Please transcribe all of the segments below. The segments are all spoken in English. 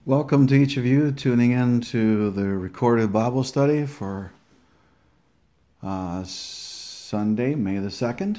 Welcome to each of you tuning in to the recorded Bible study for Sunday, May the 2nd.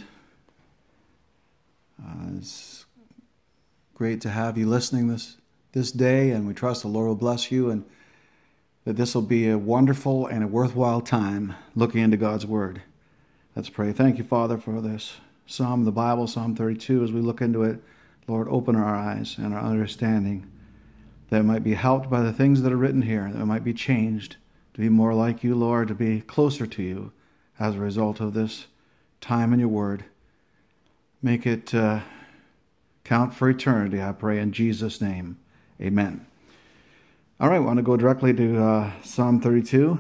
It's great to have you listening this day, and we trust the Lord will bless you and that this will be a wonderful and a worthwhile time looking into God's Word. Let's pray. Thank you, Father, for this Psalm of the Bible, Psalm 32. As we look into it, Lord, open our eyes and our understanding, that it might be helped by the things that are written here, that it might be changed to be more like you, Lord, to be closer to you as a result of this time in your Word. Make it count for eternity, I pray, in Jesus' name. Amen. All right, I want to go directly to Psalm 32,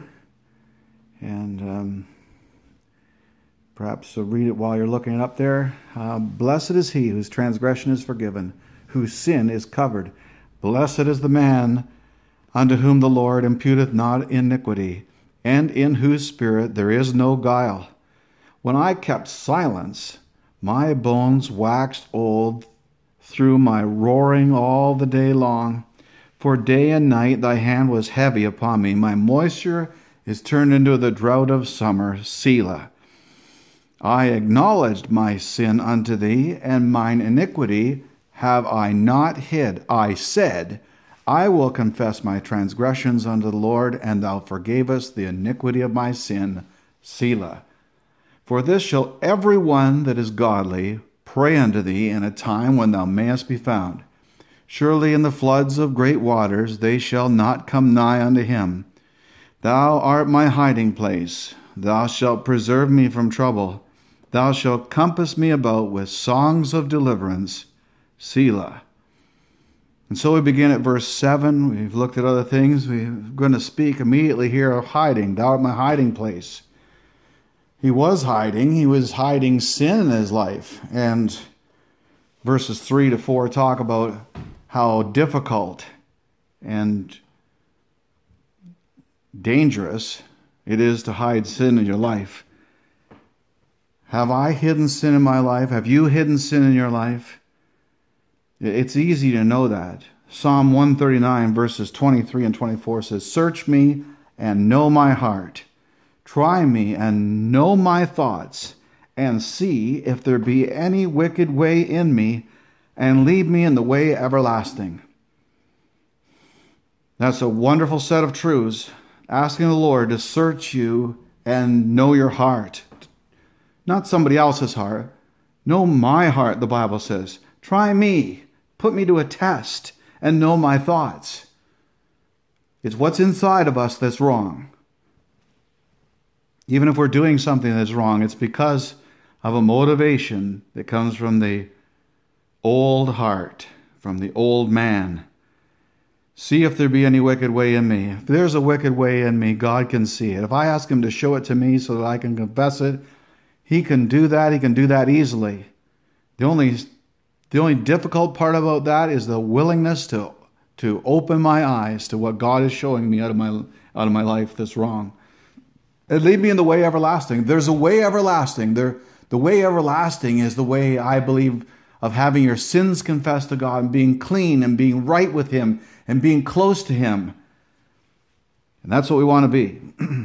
and perhaps read it while you're looking it up there. Blessed is he whose transgression is forgiven, whose sin is covered. Blessed is the man unto whom the Lord imputeth not iniquity, and in whose spirit there is no guile. When I kept silence, my bones waxed old through my roaring all the day long. For day and night thy hand was heavy upon me. My moisture is turned into the drought of summer. Selah. I acknowledged my sin unto thee, and mine iniquity have I not hid. I said, I will confess my transgressions unto the Lord, and thou forgavest the iniquity of my sin. Selah. For this shall every one that is godly pray unto thee in a time when thou mayest be found. Surely in the floods of great waters they shall not come nigh unto him. Thou art my hiding place. Thou shalt preserve me from trouble. Thou shalt compass me about with songs of deliverance. Selah. And so we begin at verse 7. We've looked at other things. We're going to speak immediately here of hiding. Thou art my hiding place. He was hiding. He was hiding sin in his life. And verses 3 to 4 talk about how difficult and dangerous it is to hide sin in your life. Have I hidden sin in my life? Have you hidden sin in your life? It's easy to know that. Psalm 139 verses 23 and 24 says, Search me and know my heart. Try me and know my thoughts, and see if there be any wicked way in me, and lead me in the way everlasting. That's a wonderful set of truths, asking the Lord to search you and know your heart. Not somebody else's heart. Know my heart, the Bible says. Try me. Put me to a test and know my thoughts. It's what's inside of us that's wrong. Even if we're doing something that's wrong, it's because of a motivation that comes from the old heart, from the old man. See if there be any wicked way in me. If there's a wicked way in me, God can see it. If I ask him to show it to me so that I can confess it, he can do that. He can do that easily. The only difficult part about that is the willingness to open my eyes to what God is showing me out of my life that's wrong. And lead me in the way everlasting. There's a way everlasting. The way everlasting is the way, I believe, of having your sins confessed to God and being clean and being right with him and being close to him. And that's what we want to be.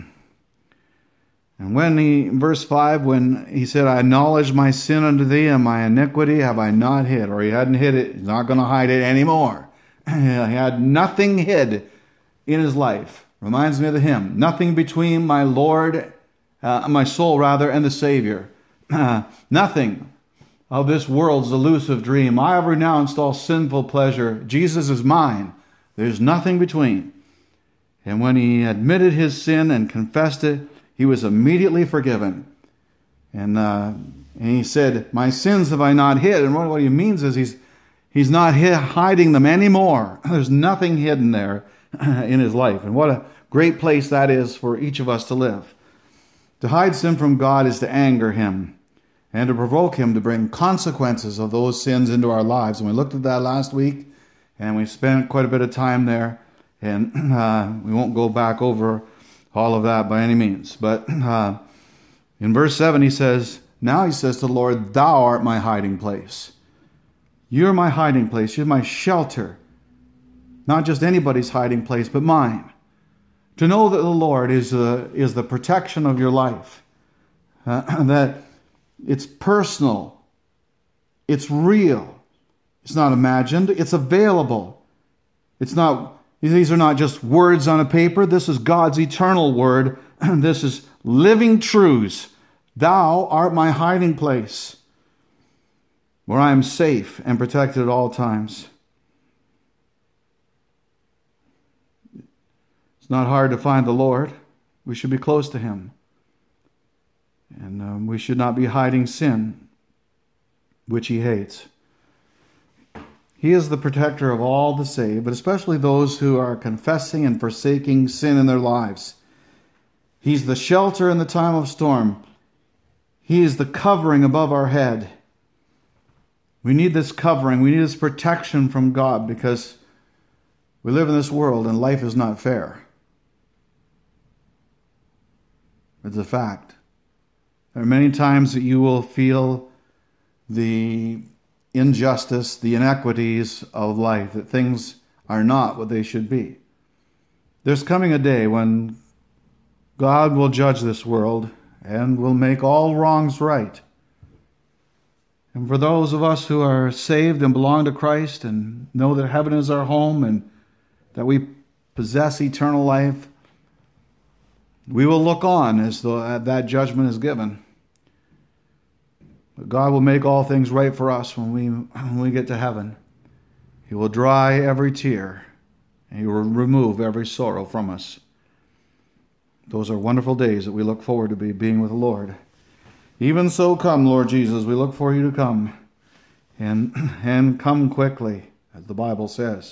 And verse 5, when he said, I acknowledge my sin unto thee, and my iniquity have I not hid. Or he hadn't hid it, he's not going to hide it anymore. He had nothing hid in his life. Reminds me of the hymn, nothing between my Lord, my soul rather, and the Savior. Nothing of this world's elusive dream. I have renounced all sinful pleasure. Jesus is mine. There's nothing between. And when he admitted his sin and confessed it, he was immediately forgiven. And he said, my sins have I not hid. And what he means is he's not hiding them anymore. There's nothing hidden there in his life. And what a great place that is for each of us to live. To hide sin from God is to anger him and to provoke him to bring consequences of those sins into our lives. And we looked at that last week, and we spent quite a bit of time there. And we won't go back over all of that by any means. But in verse 7 he says to the Lord, Thou art my hiding place. You're my hiding place. You're my shelter. not just anybody's hiding place, but mine. To know that the Lord is the protection of your life, that it's personal, it's real, it's not imagined, it's available. These are not just words on a paper. This is God's eternal word. This is living truths. Thou art my hiding place, where I am safe and protected at all times. It's not hard to find the Lord. We should be close to Him. And we should not be hiding sin, which He hates. He is the protector of all the saved, but especially those who are confessing and forsaking sin in their lives. He's the shelter in the time of storm. He is the covering above our head. We need this covering. We need this protection from God because we live in this world and life is not fair. It's a fact. There are many times that you will feel the injustice, the inequities of life, that things are not what they should be. There's coming a day when God will judge this world and will make all wrongs right. And for those of us who are saved and belong to Christ and know that heaven is our home and that we possess eternal life, we will look on as that judgment is given. But God will make all things right for us when we get to heaven. He will dry every tear, and He will remove every sorrow from us. Those are wonderful days that we look forward to being with the Lord. Even so, come, Lord Jesus. We look for You to come, and come quickly, as the Bible says.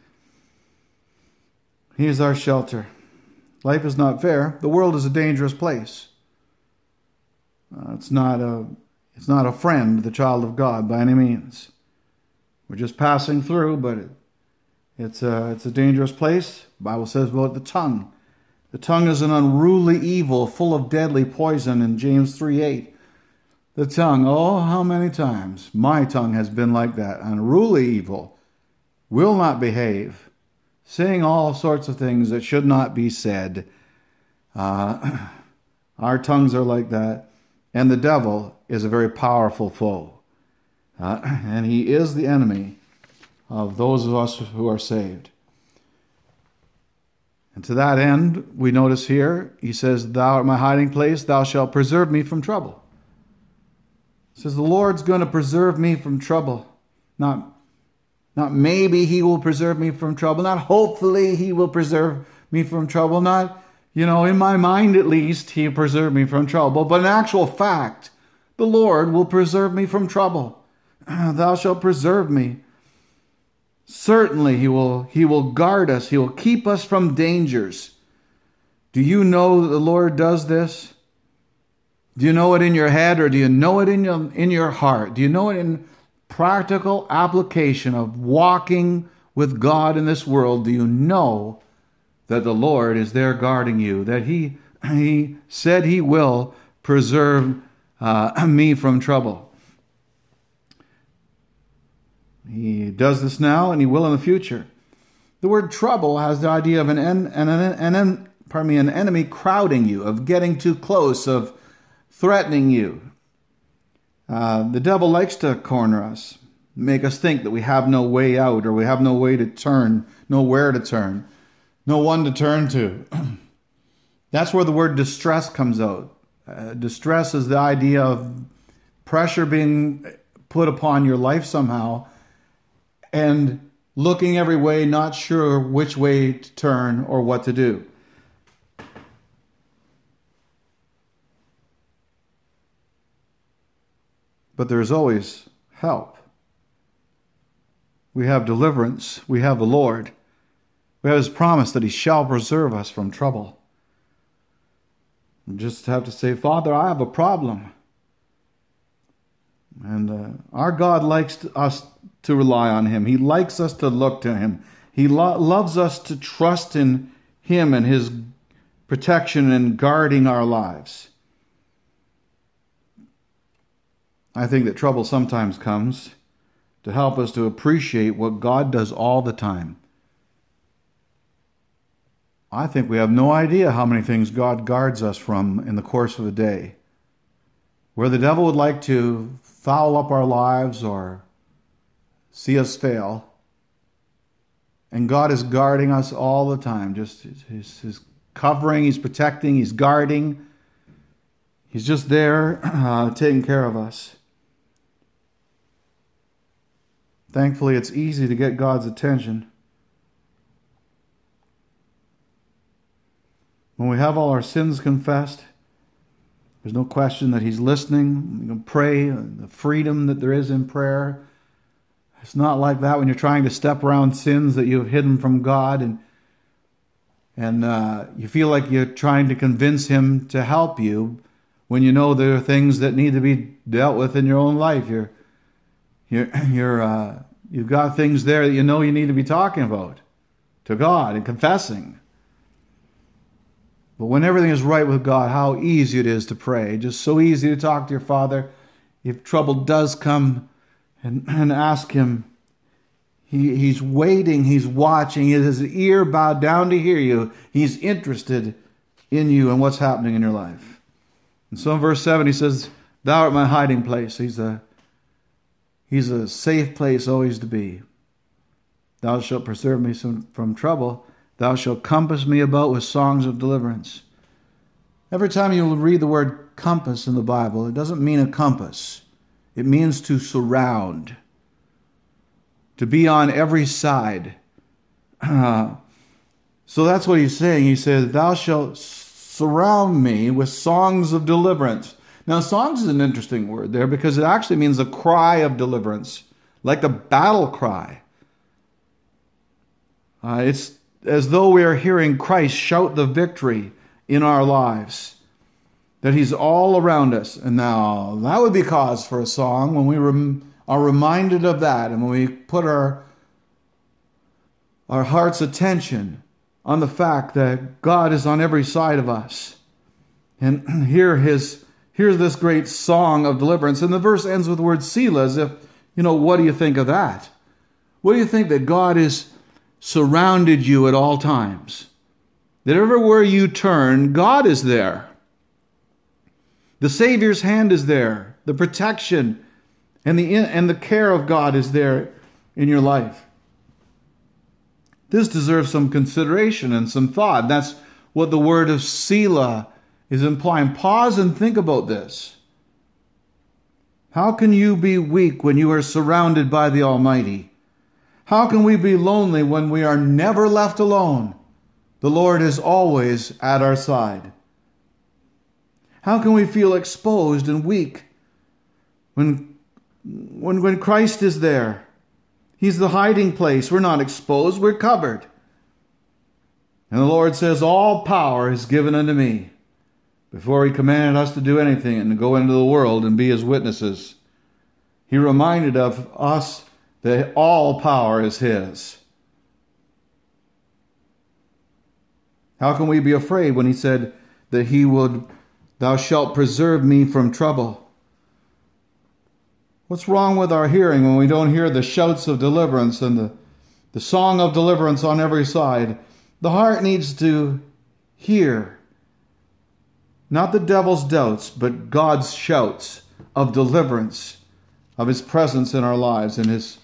He is our shelter. Life is not fair. The world is a dangerous place. It's not a friend, the child of God, by any means. We're just passing through, but it's a dangerous place. The Bible says about the tongue. The tongue is an unruly evil, full of deadly poison in James 3:8. The tongue, oh, how many times my tongue has been like that. Unruly evil, will not behave, saying all sorts of things that should not be said. Our tongues are like that. And the devil is a very powerful foe. And he is the enemy of those of us who are saved. And to that end, we notice here, he says, Thou art my hiding place, thou shalt preserve me from trouble. He says, the Lord's going to preserve me from trouble. Not maybe He will preserve me from trouble. Not hopefully He will preserve me from trouble. Not, in my mind at least, He preserved me from trouble. But in actual fact, the Lord will preserve me from trouble. Thou shalt preserve me. Certainly He will guard us. He will keep us from dangers. Do you know that the Lord does this? Do you know it in your head, or do you know it in your heart? Do you know it in practical application of walking with God in this world? Do you know that the Lord is there guarding you? That He said He will preserve me from trouble. He does this now, and He will in the future. The word trouble has the idea of an enemy crowding you, of getting too close, of threatening you. The devil likes to corner us, make us think that we have no way out, or we have no way to turn, nowhere to turn, no one to turn to. That's where the word distress comes out. Distress is the idea of pressure being put upon your life somehow, and looking every way, not sure which way to turn or what to do. But there is always help. We have deliverance. We have the Lord. We have His promise that He shall preserve us from trouble. We just have to say, Father, I have a problem. And our God likes us to rely on Him. He likes us to look to Him. He loves us to trust in Him and His protection and guarding our lives. I think that trouble sometimes comes to help us to appreciate what God does all the time. I think we have no idea how many things God guards us from in the course of a day. Where the devil would like to foul up our lives or see us fail. And God is guarding us all the time. Just He's covering, He's protecting, He's guarding. He's just there taking care of us. Thankfully, it's easy to get God's attention. When we have all our sins confessed, there's no question that He's listening. You can pray, the freedom that there is in prayer. It's not like that when you're trying to step around sins that you have hidden from God and you feel like you're trying to convince Him to help you when you know there are things that need to be dealt with in your own life. You've got things there that you know you need to be talking about to God and confessing. But when everything is right with God, how easy it is to pray. Just so easy to talk to your Father. If trouble does come, and ask Him. He's waiting, He's watching. He has His ear bowed down to hear you. He's interested in you and what's happening in your life. And so in verse 7 He says, Thou art my hiding place. He's a safe place always to be. Thou shalt preserve me from trouble. Thou shalt compass me about with songs of deliverance. Every time you read the word compass in the Bible, it doesn't mean a compass. It means to surround, to be on every side. So that's what He's saying. He says, Thou shalt surround me with songs of deliverance. Now, songs is an interesting word there because it actually means a cry of deliverance, like the battle cry. It's as though we are hearing Christ shout the victory in our lives, that He's all around us. And now that would be cause for a song when we are reminded of that and when we put our heart's attention on the fact that God is on every side of us. And here's this great song of deliverance. And the verse ends with the word Selah, as if, what do you think of that? What do you think that God is surrounded you at all times? That everywhere you turn, God is there. The Savior's hand is there. The protection and the care of God is there in your life. This deserves some consideration and some thought. That's what the word of Selah is implying. Pause and think about this. How can you be weak when you are surrounded by the Almighty? How can we be lonely when we are never left alone? The Lord is always at our side. How can we feel exposed and weak when Christ is there? He's the hiding place. We're not exposed, we're covered. And the Lord says, All power is given unto me. Before He commanded us to do anything and to go into the world and be His witnesses, He reminded of us that all power is His. How can we be afraid when He said that Thou shalt preserve me from trouble? What's wrong with our hearing when we don't hear the shouts of deliverance and the song of deliverance on every side? The heart needs to hear not the devil's doubts, but God's shouts of deliverance, of His presence in our lives and His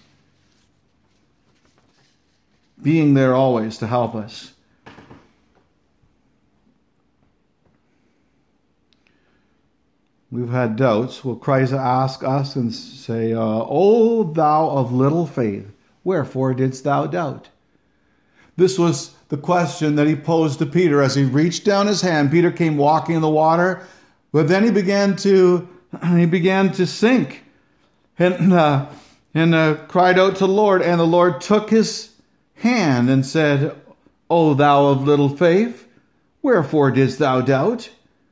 being there always to help us. We've had doubts. Will Christ ask us and say, O thou of little faith, wherefore didst thou doubt? This was the question that He posed to Peter as he reached down his hand. Peter came walking in the water, but then he began to sink and cried out to the Lord. And the Lord took his hand and said, O thou of little faith, wherefore didst thou doubt?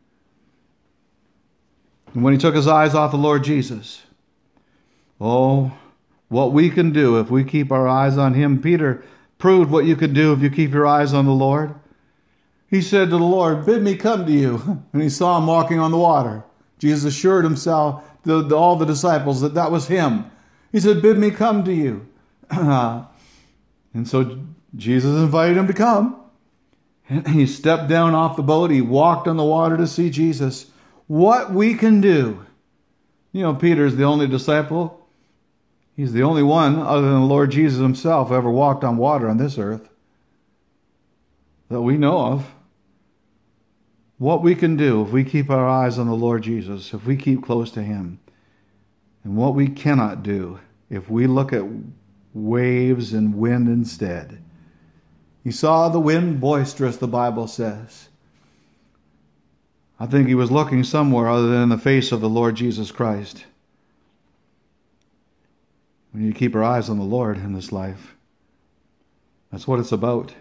And when he took his eyes off the Lord Jesus, oh, what we can do if we keep our eyes on Him. Peter proved what you can do if you keep your eyes on the Lord. He said to the Lord, Bid me come to you. And he saw him walking on the water. Jesus assured himself, all the disciples, that was Him. He said, Bid me come to you. And so Jesus invited him to come. And he stepped down off the boat. He walked on the water to see Jesus. What we can do. You know, Peter's the only disciple. He's the only one, other than the Lord Jesus himself, who ever walked on water on this earth that we know of. What we can do if we keep our eyes on the Lord Jesus, if we keep close to him. And what we cannot do if we look at waves and wind instead. He saw the wind boisterous, the Bible says. I think he was looking somewhere other than in the face of the Lord Jesus Christ. We need to keep our eyes on the Lord in this life. That's what it's about.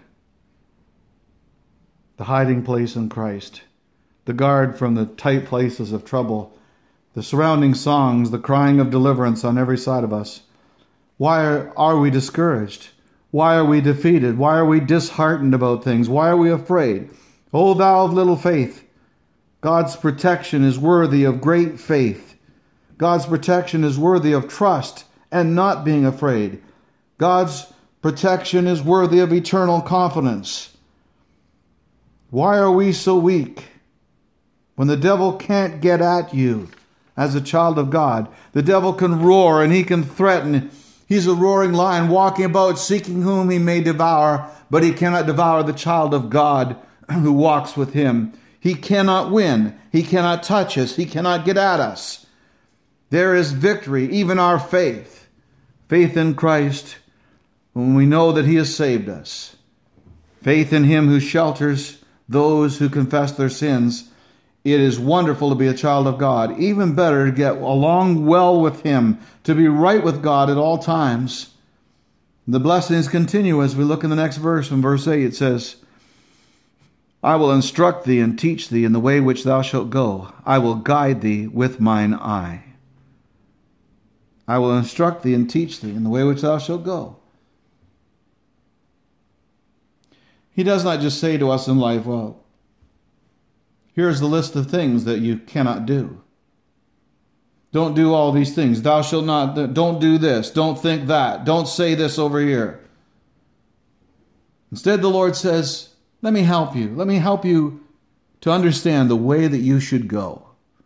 The hiding place in Christ. The guard from the tight places of trouble. The surrounding songs, the crying of deliverance on every side of us. Why are we discouraged? Why are we defeated? Why are we disheartened about things? Why are we afraid? O thou of little faith, God's protection is worthy of great faith. God's protection is worthy of trust and not being afraid. God's protection is worthy of eternal confidence. Why are we so weak? When the devil can't get at you as a child of God, the devil can roar and he can threaten. He's a roaring lion walking about seeking whom he may devour, but he cannot devour the child of God who walks with him. He cannot win. He cannot touch us. He cannot get at us. There is victory, even our faith. Faith in Christ, when we know that he has saved us. Faith in him who shelters those who confess their sins. It is wonderful to be a child of God. Even better to get along well with him, to be right with God at all times. The blessings continue as we look in the next verse. In verse 8 it says, I will instruct thee and teach thee in the way which thou shalt go. I will guide thee with mine eye. I will instruct thee and teach thee in the way which thou shalt go. He does not just say to us in life, well, here's the list of things that you cannot do. Don't do all these things. Thou shalt not, don't do this. Don't think that. Don't say this over here. Instead, the Lord says, let me help you. Let me help you to understand the way that you should go.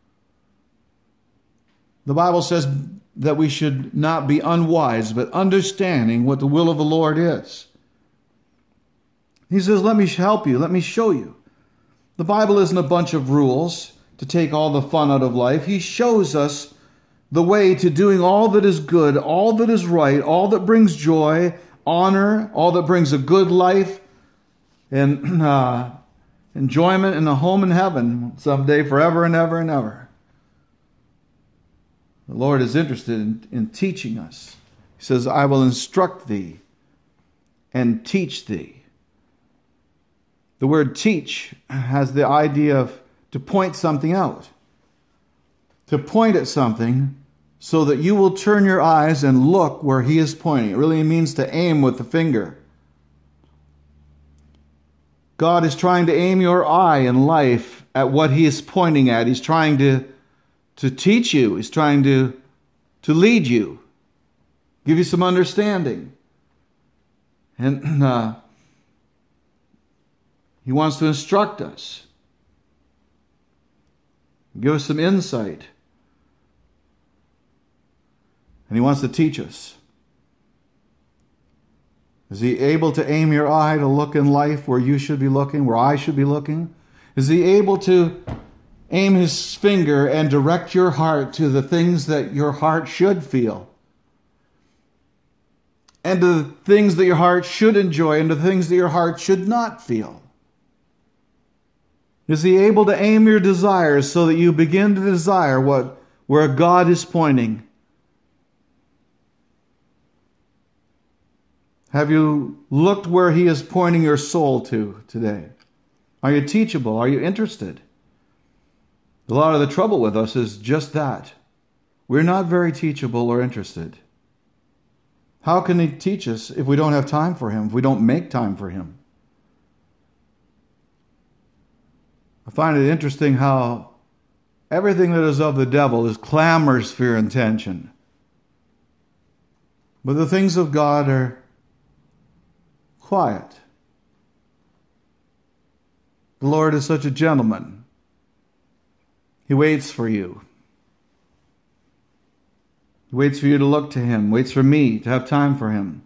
The Bible says that we should not be unwise, but understanding what the will of the Lord is. He says, let me help you. Let me show you. The Bible isn't a bunch of rules to take all the fun out of life. He shows us the way to doing all that is good, all that is right, all that brings joy, honor, all that brings a good life, and enjoyment in a home in heaven someday, forever and ever and ever. The Lord is interested in teaching us. He says, I will instruct thee and teach thee. The word teach has the idea of to point something out. To point at something so that you will turn your eyes and look where he is pointing. It really means to aim with the finger. God is trying to aim your eye in life at what he is pointing at. He's trying to teach you. He's trying to lead you. Give you some understanding. And he wants to instruct us. Give us some insight. And he wants to teach us. Is he able to aim your eye to look in life where you should be looking, where I should be looking? Is he able to aim his finger and direct your heart to the things that your heart should feel? And to the things that your heart should enjoy and to the things that your heart should not feel? Is he able to aim your desires so that you begin to desire where God is pointing? Have you looked where he is pointing your soul to today? Are you teachable? Are you interested? A lot of the trouble with us is just that. We're not very teachable or interested. How can he teach us if we don't have time for him, if we don't make time for him? I find it interesting how everything that is of the devil is clamors for your attention. But the things of God are quiet. The Lord is such a gentleman. He waits for you. He waits for you to look to Him. Waits for me to have time for Him.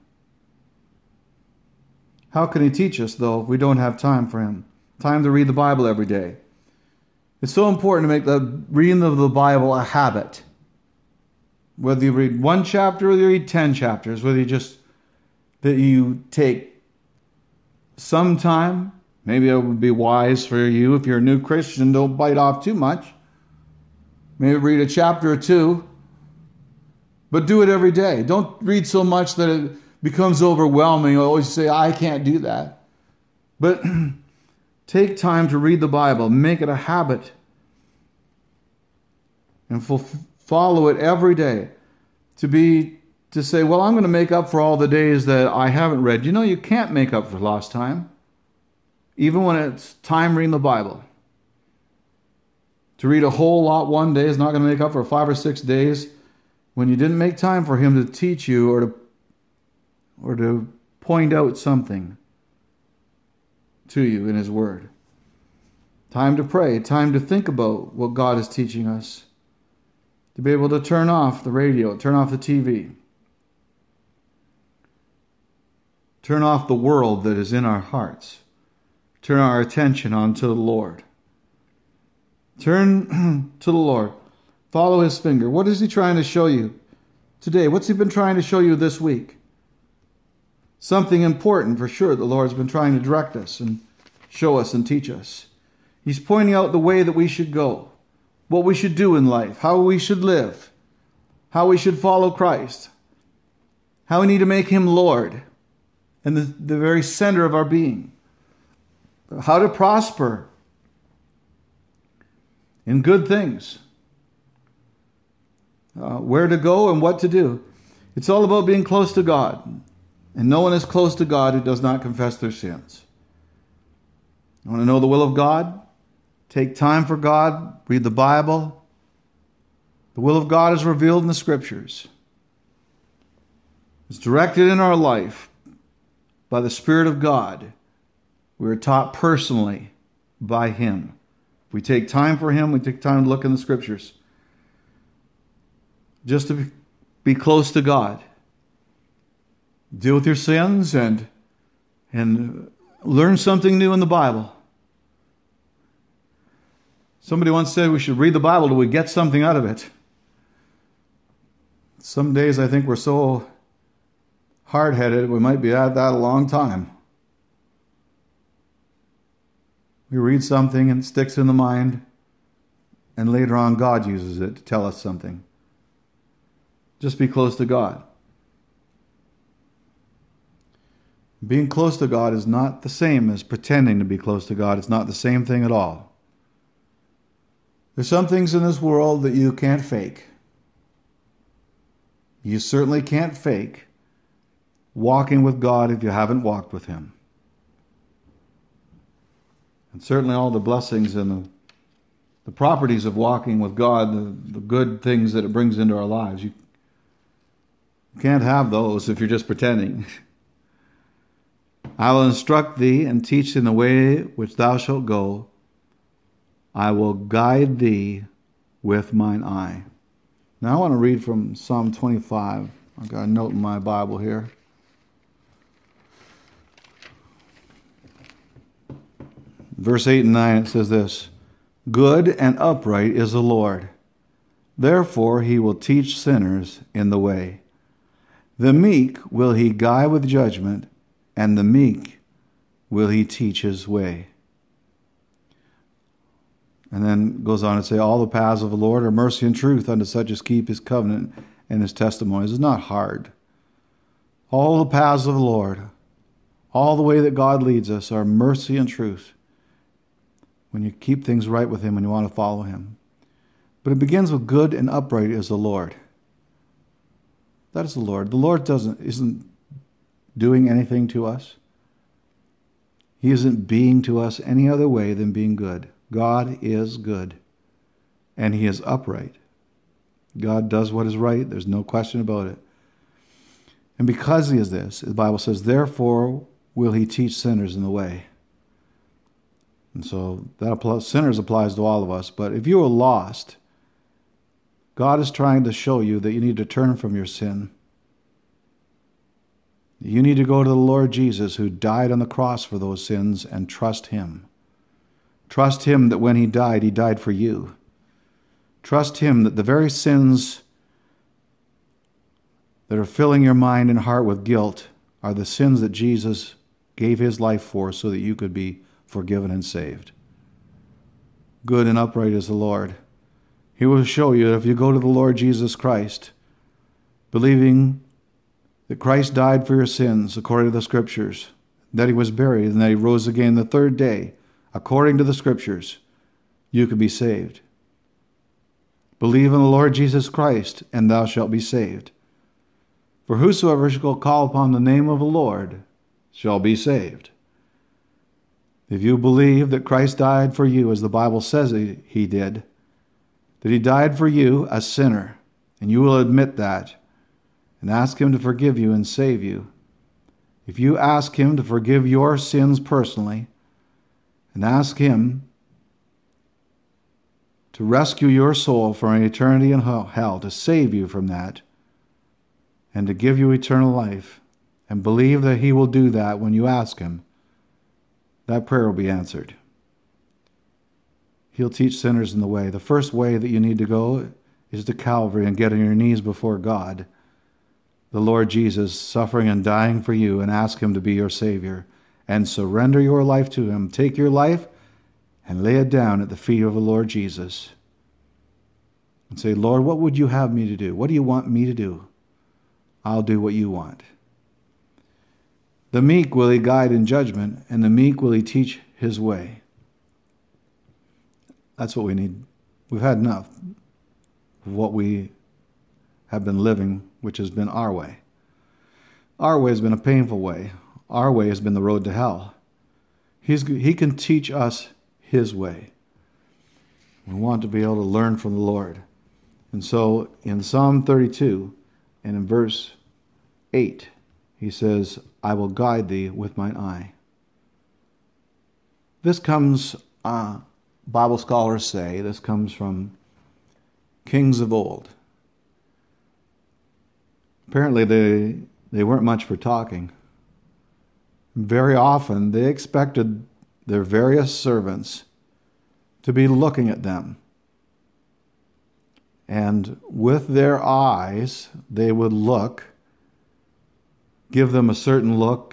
How can He teach us, though, if we don't have time for Him? Time to read the Bible every day. It's so important to make the reading of the Bible a habit. Whether you read one chapter or you read 10 chapters, whether you take some time, maybe it would be wise for you if you're a new Christian, don't bite off too much. Maybe read a chapter or two, but do it every day. Don't read so much that it becomes overwhelming. You always say, I can't do that. But take time to read the Bible. Make it a habit. And follow it every day. To say, well, I'm going to make up for all the days that I haven't read. You know, you can't make up for lost time. Even when it's time reading the Bible. To read a whole lot one day is not going to make up for 5 or 6 days when you didn't make time for Him to teach you or to point out something to you in His Word. Time to pray, time to think about what God is teaching us. To be able to turn off the radio, turn off the TV. Turn off the world that is in our hearts. Turn our attention onto the Lord. Turn to the Lord. Follow His finger. What is He trying to show you today? What's He been trying to show you this week? Something important for sure the Lord's been trying to direct us and show us and teach us. He's pointing out the way that we should go, what we should do in life, how we should live, how we should follow Christ, how we need to make Him Lord and the very center of our being, how to prosper in good things, where to go and what to do. It's all about being close to God. And no one is close to God who does not confess their sins. You want to know the will of God? Take time for God. Read the Bible. The will of God is revealed in the Scriptures. It's directed in our life by the Spirit of God. We are taught personally by Him. If we take time for Him, we take time to look in the Scriptures. Just to be close to God. Deal with your sins and learn something new in the Bible. Somebody once said we should read the Bible till we get something out of it. Some days I think we're so hard-headed we might be at that a long time. We read something and it sticks in the mind, and later on God uses it to tell us something. Just be close to God. Being close to God is not the same as pretending to be close to God. It's not the same thing at all. There's some things in this world that you can't fake. You certainly can't fake walking with God if you haven't walked with Him. And certainly all the blessings and the properties of walking with God, the good things that it brings into our lives, you can't have those if you're just pretending. I will instruct thee and teach in the way which thou shalt go. I will guide thee with mine eye. Now I want to read from Psalm 25. I've got a note in my Bible here. Verse 8 and 9, it says this: Good and upright is the Lord. Therefore He will teach sinners in the way. The meek will He guide with judgment, and the meek will He teach His way. And then goes on to say, all the paths of the Lord are mercy and truth unto such as keep His covenant and His testimonies. It's not hard. All the paths of the Lord, all the way that God leads us are mercy and truth. When you keep things right with Him and you want to follow Him. But it begins with good and upright is the Lord. That is the Lord. The Lord isn't doing anything to us. He isn't being to us any other way than being good. God is good. And He is upright. God does what is right. There's no question about it. And because He is this, the Bible says, therefore will He teach sinners in the way. And so sinners applies to all of us. But if you are lost, God is trying to show you that you need to turn from your sin. You need to go to the Lord Jesus, who died on the cross for those sins, and trust Him. Trust Him that when He died for you. Trust Him that the very sins that are filling your mind and heart with guilt are the sins that Jesus gave His life for, so that you could be forgiven and saved. Good and upright is the Lord. He will show you that if you go to the Lord Jesus Christ, believing that Christ died for your sins according to the Scriptures, that He was buried, and that He rose again the third day according to the Scriptures, you can be saved. Believe in the Lord Jesus Christ, and thou shalt be saved. For whosoever shall call upon the name of the Lord shall be saved. If you believe that Christ died for you, as the Bible says He did, that He died for you, a sinner, and you will admit that, and ask Him to forgive you and save you. If you ask Him to forgive your sins personally, and ask Him to rescue your soul from an eternity in hell, to save you from that, and to give you eternal life, and believe that He will do that when you ask Him, that prayer will be answered. He'll teach sinners in the way. The first way that you need to go is to Calvary and get on your knees before God, the Lord Jesus, suffering and dying for you, and ask Him to be your Savior, and surrender your life to Him. Take your life and lay it down at the feet of the Lord Jesus. And say, Lord, what would you have me to do? What do you want me to do? I'll do what you want. The meek will He guide in judgment, and the meek will He teach His way. That's what we need. We've had enough of what we have been living, which has been our way. Our way has been a painful way. Our way has been the road to hell. He can teach us His way. We want to be able to learn from the Lord. And so in Psalm 32 and in verse 8, He says, I will guide thee with mine eye. This comes, Bible scholars say, this comes from kings of old. Apparently they weren't much for talking. Very often they expected their various servants to be looking at them. And with their eyes, they would look, give them a certain look,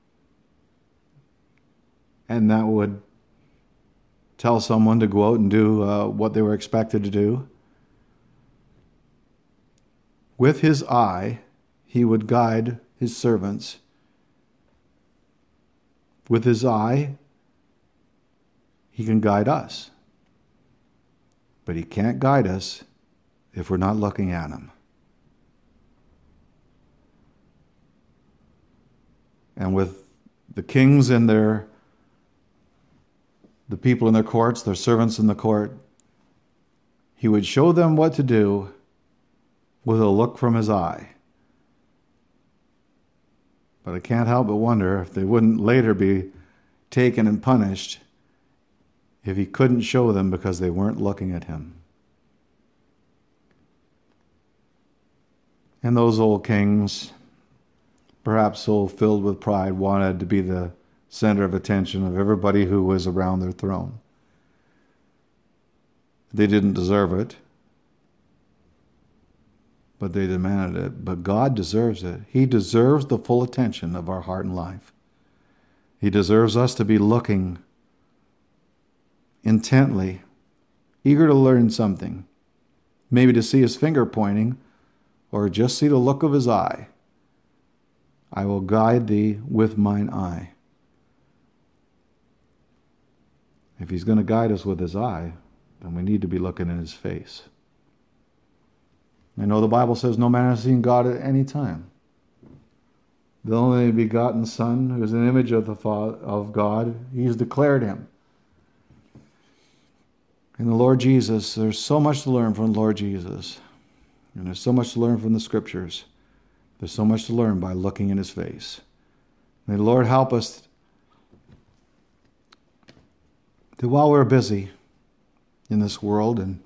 and that would tell someone to go out and do what they were expected to do. With His eye, He would guide His servants. With His eye, He can guide us. But He can't guide us if we're not looking at Him. And with the kings and the people in their courts, their servants in the court, He would show them what to do with a look from His eye. But I can't help but wonder if they wouldn't later be taken and punished if He couldn't show them because they weren't looking at Him. And those old kings, perhaps so filled with pride, wanted to be the center of attention of everybody who was around their throne. They didn't deserve it, but they demanded it. But God deserves it. He deserves the full attention of our heart and life. He deserves us to be looking intently, eager to learn something, maybe to see His finger pointing, or just see the look of His eye. I will guide thee with mine eye. If He's going to guide us with His eye, then we need to be looking in His face. I know the Bible says no man has seen God at any time. The only begotten Son, who is an image of the Father, of God, He's declared Him. In the Lord Jesus, there's so much to learn from the Lord Jesus. And there's so much to learn from the Scriptures. There's so much to learn by looking in His face. May the Lord help us that while we're busy in this world and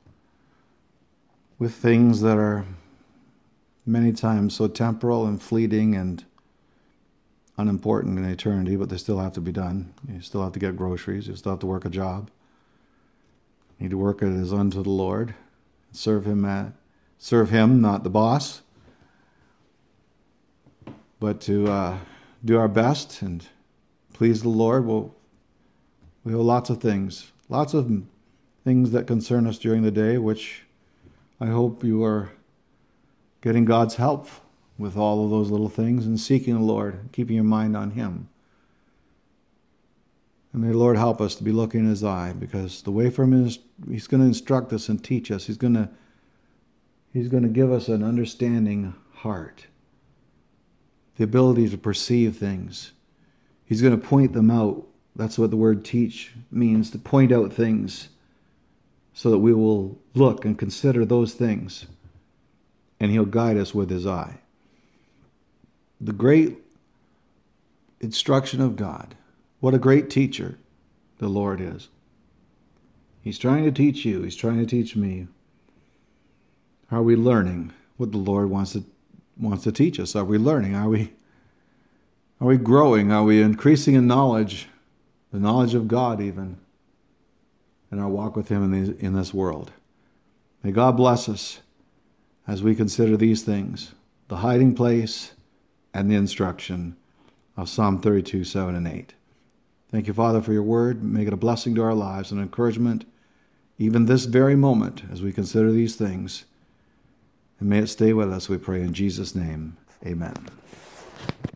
with things that are many times so temporal and fleeting and unimportant in eternity, but they still have to be done. You still have to get groceries. You still have to work a job. You need to work it as unto the Lord. Serve Him, not the boss, but to do our best and please the Lord. We have lots of things that concern us during the day, which I hope you are getting God's help with all of those little things and seeking the Lord, keeping your mind on Him. And may the Lord help us to be looking in His eye, because the way from Him is He's going to instruct us and teach us. He's going to give us an understanding heart, the ability to perceive things. He's going to point them out. That's what the word teach means, to point out things so that we will look and consider those things, and He'll guide us with His eye. The great instruction of God. What a great teacher the Lord is. He's trying to teach you. He's trying to teach me. Are we learning what the Lord wants to teach us? Are we learning? Are we growing? Are we increasing in knowledge, the knowledge of God even, in our walk with Him in this world? May God bless us as we consider these things, the hiding place and the instruction of Psalm 32, 7 and 8. Thank you, Father, for your word. Make it a blessing to our lives and encouragement, even this very moment, as we consider these things. And may it stay with us, we pray in Jesus' name. Amen.